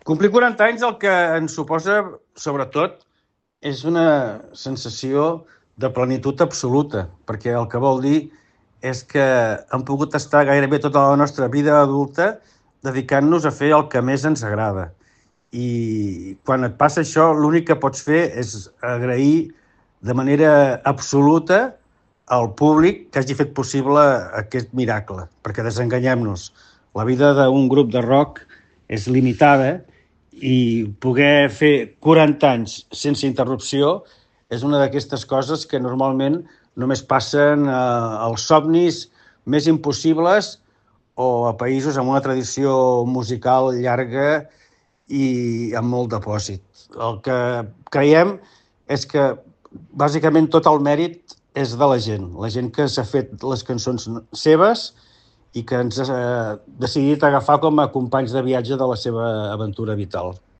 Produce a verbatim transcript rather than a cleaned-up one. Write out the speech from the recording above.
Complir quaranta anys el que ens suposa, sobretot, és una sensació de plenitud absoluta, perquè el que vol dir és que hem pogut estar gairebé tota la nostra vida adulta dedicant-nos a fer el que més ens agrada. I quan et passa això, l'únic que pots fer és agrair de manera absoluta al públic que hagi fet possible aquest miracle, perquè desenganyem-nos. La vida d'un grup de rock és limitada i poder fer quaranta anys sense interrupció és una d'aquestes coses que normalment només passen als somnis més impossibles o a països amb una tradició musical llarga i amb molt depòsit. El que creiem és que bàsicament tot el mèrit és de la gent, la gent que s'ha fet les cançons seves i que ens ha decidit agafar com a companys de viatge de la seva aventura vital.